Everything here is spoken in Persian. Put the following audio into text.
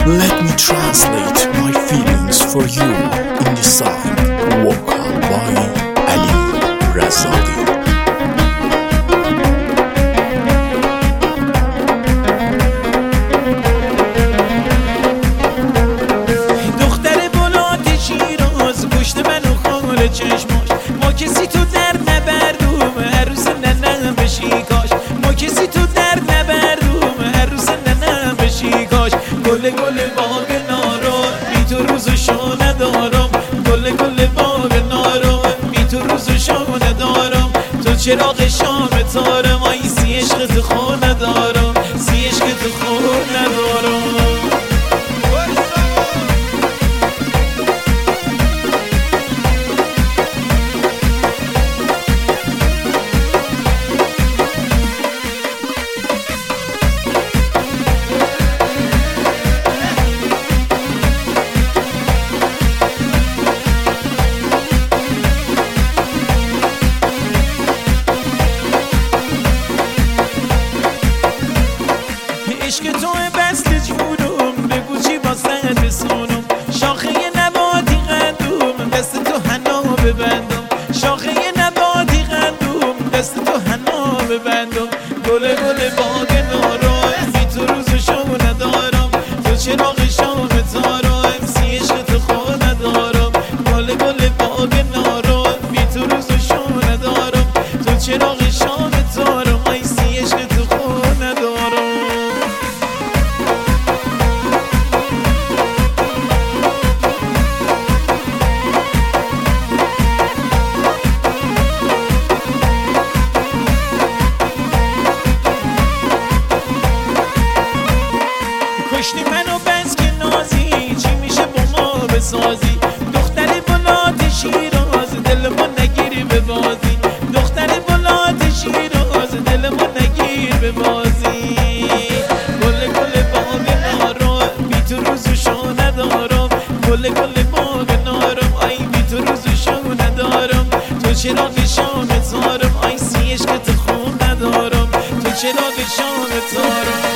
Let me translate my feelings for you in the song vocal by Ali Razali. دختر بلند شیراز گشت منو خال چشماش، ما کسی تو درد نبردوم عروس ننم بشی کاش، ما کسی تو درد نبردوم عروس ننم بشی کاش. گل گل باغ نارو بی تو روز و شو ندارم، گل گل باغ نارو بی تو روز و شو ندارم. تو چراغ شام تارم آیسی عشق تو خو ندارم، سی عشق تو خو ندارم. عشق تو بسته جونم بگو چی واسه رسونم، شاخه نباتی قندوم دست تو حنا ببندم، شاخه نباتی قندوم دست تو حنا ببندم. گل گل باغ نارم بی تو روز و شو ندارم، تو چراغ شام تارم سی عشق تو خو ندارم. گل گل باغ نارم بی تو روز و شو ندارم، تو چراغ شام تارم آی سی عشق تو خو ندارم. کشتی منو بس که نازی چی میشه با ما بسازی، دختری بلاد شیراز دل ما نگیری به بازی، دختری بلاد شیراز دل ما نگیر به بازی. گل گل باغ نارم بی تو روز و شو ندارم، گل گل باغ نارم آی بی تو روز و شو ندارم. تو چراغ شام تارم آی سی عشق تو خون ندارم، تو چراغ شام تارم.